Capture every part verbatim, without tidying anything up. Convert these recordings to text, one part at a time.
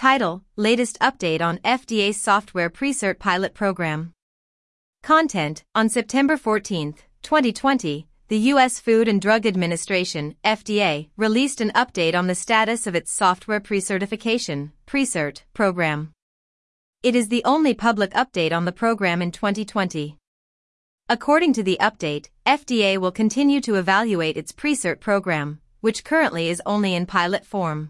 Title: Latest update on F D A's software pre-cert pilot program. Content: On September fourteenth, twenty twenty, the U S Food and Drug Administration, F D A, released an update on the status of its software pre-certification, pre-cert, program. It is the only public update on the program in twenty twenty. According to the update, F D A will continue to evaluate its pre-cert program, which currently is only in pilot form.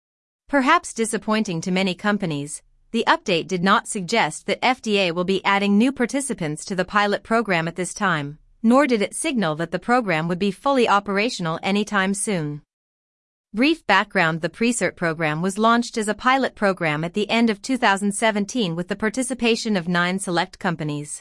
Perhaps disappointing to many companies, the update did not suggest that F D A will be adding new participants to the pilot program at this time, nor did it signal that the program would be fully operational anytime soon. Brief background: the pre-cert program was launched as a pilot program at the end of two thousand seventeen with the participation of nine select companies.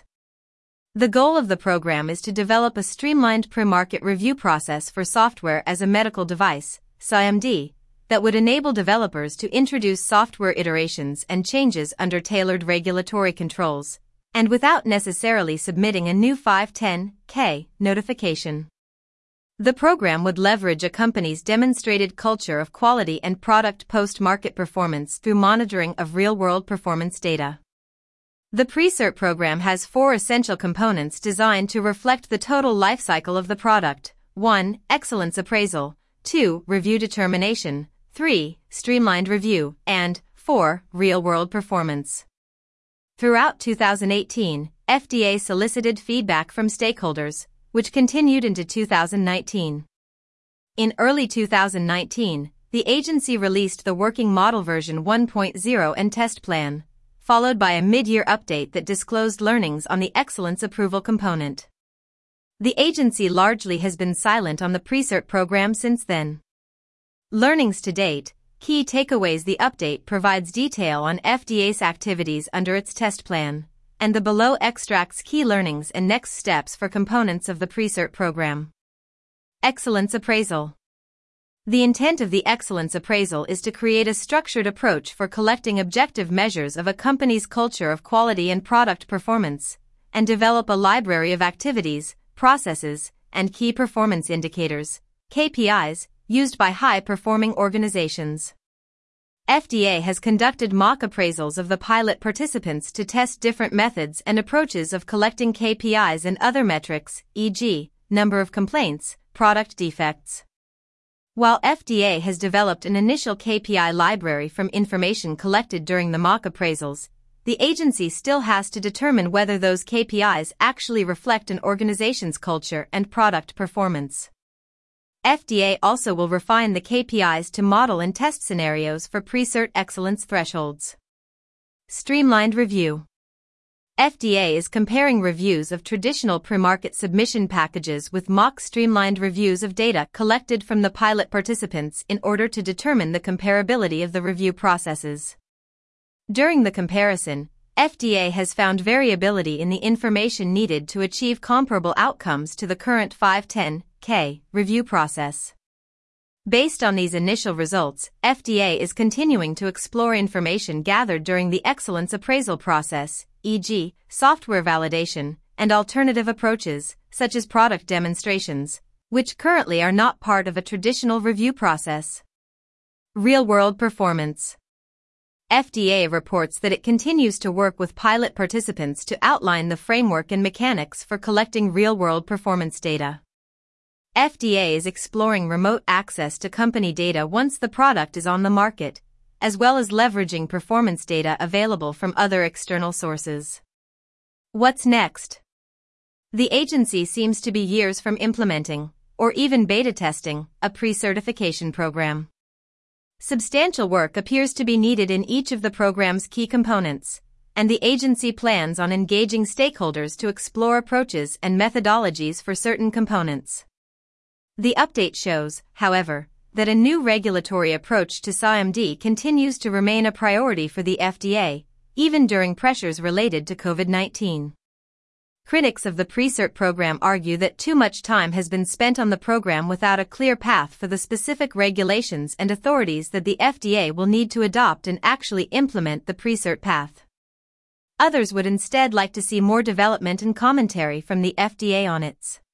The goal of the program is to develop a streamlined pre-market review process for software as a medical device, S I M D, that would enable developers to introduce software iterations and changes under tailored regulatory controls, and without necessarily submitting a new five ten K notification. The program would leverage a company's demonstrated culture of quality and product post-market performance through monitoring of real-world performance data. The pre-cert program has four essential components designed to reflect the total lifecycle of the product: one Excellence appraisal, two Review determination, three Streamlined review, and four Real-world performance. Throughout two thousand eighteen, F D A solicited feedback from stakeholders, which continued into two thousand nineteen. In early two thousand nineteen, the agency released the Working Model version one point oh and test plan, followed by a mid-year update that disclosed learnings on the Excellence approval component. The agency largely has been silent on the pre-cert program since then. Learnings to date: key takeaways. The update provides detail on F D A's activities under its test plan, and the below extracts key learnings and next steps for components of the pre-cert program. Excellence appraisal. The intent of the Excellence appraisal is to create a structured approach for collecting objective measures of a company's culture of quality and product performance, and develop a library of activities, processes, and key performance indicators, K P Is, used by high-performing organizations. F D A has conducted mock appraisals of the pilot participants to test different methods and approaches of collecting K P Is and other metrics, for example, number of complaints, product defects. While F D A has developed an initial K P I library from information collected during the mock appraisals, the agency still has to determine whether those K P Is actually reflect an organization's culture and product performance. F D A also will refine the K P Is to model and test scenarios for pre-cert excellence thresholds. Streamlined review. F D A is comparing reviews of traditional pre-market submission packages with mock streamlined reviews of data collected from the pilot participants in order to determine the comparability of the review processes. During the comparison, F D A has found variability in the information needed to achieve comparable outcomes to the current five ten K review process. Based on these initial results, F D A is continuing to explore information gathered during the Excellence appraisal process, for example, software validation, and alternative approaches, such as product demonstrations, which currently are not part of a traditional review process. Real-world performance. F D A reports that it continues to work with pilot participants to outline the framework and mechanics for collecting real-world performance data. F D A is exploring remote access to company data once the product is on the market, as well as leveraging performance data available from other external sources. What's next? The agency seems to be years from implementing, or even beta testing, a pre-certification program. Substantial work appears to be needed in each of the program's key components, and the agency plans on engaging stakeholders to explore approaches and methodologies for certain components. The update shows, however, that a new regulatory approach to S I M D continues to remain a priority for the F D A, even during pressures related to COVID nineteen. Critics of the pre-cert program argue that too much time has been spent on the program without a clear path for the specific regulations and authorities that the F D A will need to adopt and actually implement the pre-cert path. Others would instead like to see more development and commentary from the F D A on its